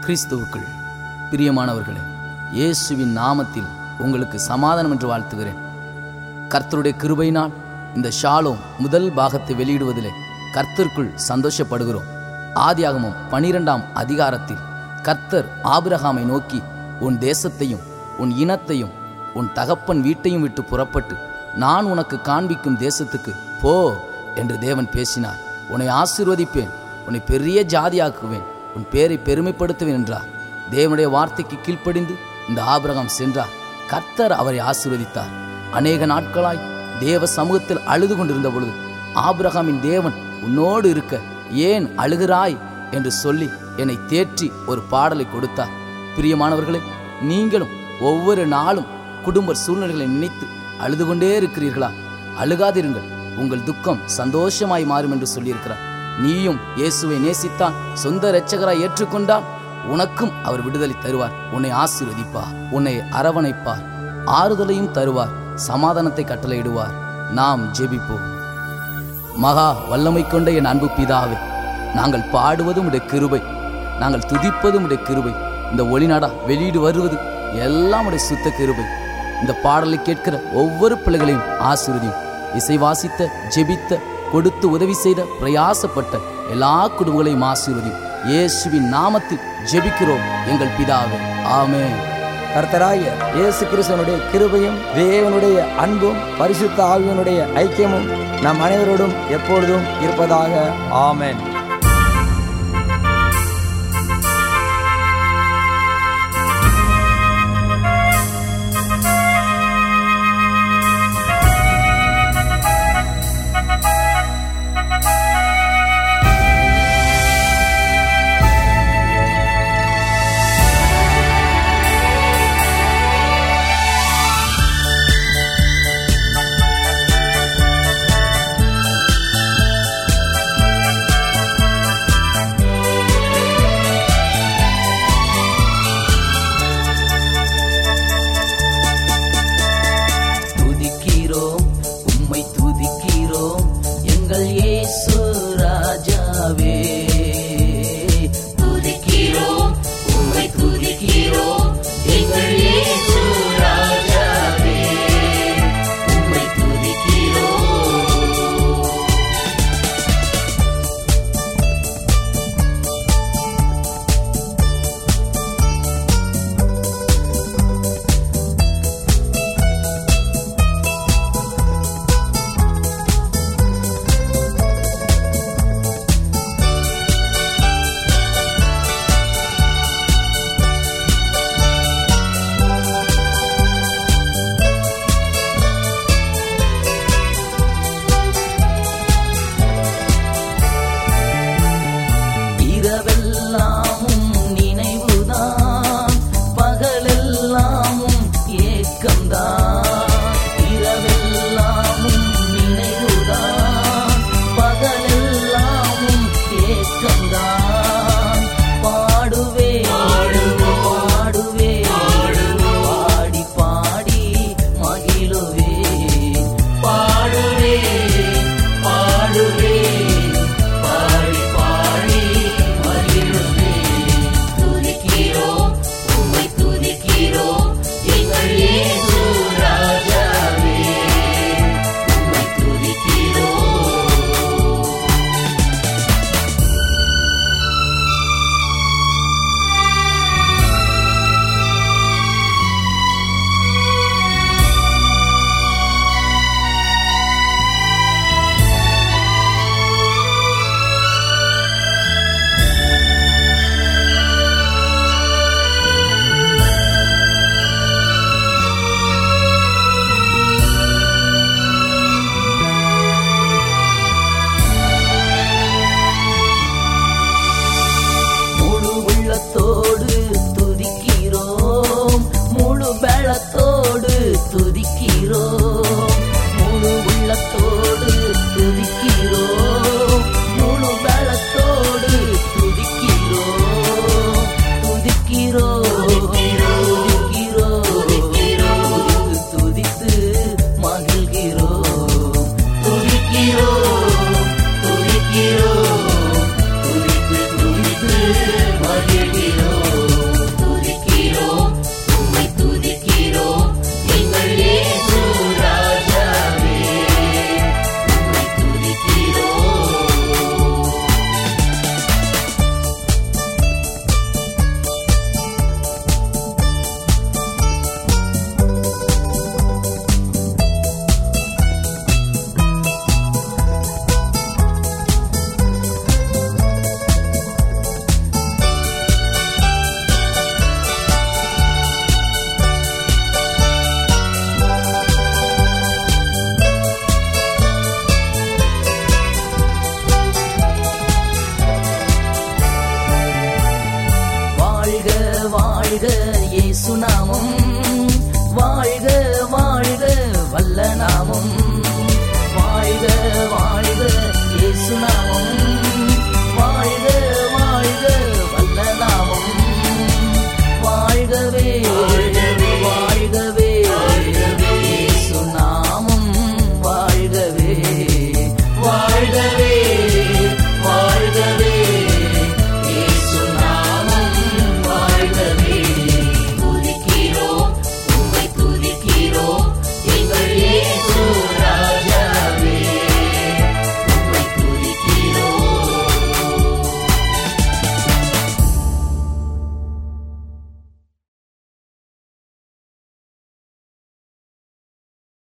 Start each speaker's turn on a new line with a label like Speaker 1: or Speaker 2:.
Speaker 1: கிறிஸ்துவுக்குள் பிரியமானவர்களே, இயேசுவின் நாமத்தில் உங்களுக்கு சமாதானம் என்று வாழ்த்துகிறேன். கர்த்தருடைய கிருபையினால் இந்த ஷாலோம் முதல் பாகத்தை வெளியிடுவதிலே கர்த்தருக்குள் சந்தோஷப்படுகிறோம். ஆதியாகமம் 12ஆம் அதிகாரத்தில் கர்த்தர் ஆபிரகாமை நோக்கி, உன் தேசத்தையும் உன் இனத்தையும் உன் தகப்பன் வீட்டையும் விட்டு புறப்பட்டு நான் உனக்கு காண்பிக்கும் தேசத்துக்கு போ என்று தேவன் பேசினார். உன்னை ஆசீர்வதிப்பேன், உன்னை பெரிய ஜாதியாக்குவேன், உன் பேரை பெருமைப்படுத்துவேன் என்றார். தேவனுடைய வார்த்தைக்கு கீழ்ப்படிந்து இந்த ஆபிரகாம் சென்றார். கர்த்தர் அவரை ஆசீர்வதித்தார். அநேக நாட்களாய் தேவ சமூகத்தில் அழுது கொண்டிருந்த பொழுது ஆபிரகாமின் தேவன் உன்னோடு இருக்க ஏன் அழுகிறாய் என்று சொல்லி என்னை தேற்றி ஒரு பாடலை கொடுத்தார். பிரியமானவர்களே, நீங்களும் ஒவ்வொரு நாளும் குடும்ப சூழ்நிலைகளை நினைத்து அழுது கொண்டே இருக்கிறீர்களா? அழுகாதிருங்கள், உங்கள் துக்கம் சந்தோஷமாய் மாறும் என்று சொல்லியிருக்கிறார். நீயும் இயேசுவை நேசித்தான், சொந்த இரட்சகராய் ஏற்றுக்கொண்டால் உனக்கும் அவர் விடுதலை தருவார். உன்னை ஆசீர்வதிப்பார், உன்னை அரவணைப்பார், ஆறுதலையும் தருவார், சமாதானத்தை கட்டளையிடுவார். நாம் ஜெபிப்போம். மகா வல்லமை கொண்ட என் அன்பு பிதாவே, நாங்கள் பாடுவதும் உடைய கிருபை, நாங்கள் துதிப்பதும் உடைய கிருபை, இந்த ஒளிநாடா வெளியீடு வருவது எல்லாம் உடைய சுத்த கிருபை. இந்த பாடலை கேட்கிற ஒவ்வொரு பிள்ளைகளையும் ஆசீர்வதியும். இசை வாசித்த, ஜெபித்த, கொடுத்து உதவி செய்த, பிரயாசப்பட்ட எல்லா குடும்பங்களையும் ஆசீர்வதியும். இயேசுவின் நாமத்தில் ஜெபிக்கிறோம் எங்கள் பிதாவே, ஆமென்.
Speaker 2: கர்த்தராகிய இயேசு கிறிஸ்துவினுடைய கிருபையும் தேவனுடைய அன்பும் பரிசுத்த ஆவியினுடைய ஐக்கியமும் நம் அனைவரோடும் எப்பொழுதும் இருப்பதாக, ஆமென்.
Speaker 3: துதிக்கிறோம், துதித்து துதித்து மகிழ்கிறோம்.
Speaker 1: வாழ்க இயேசு நாமம், வாழ்க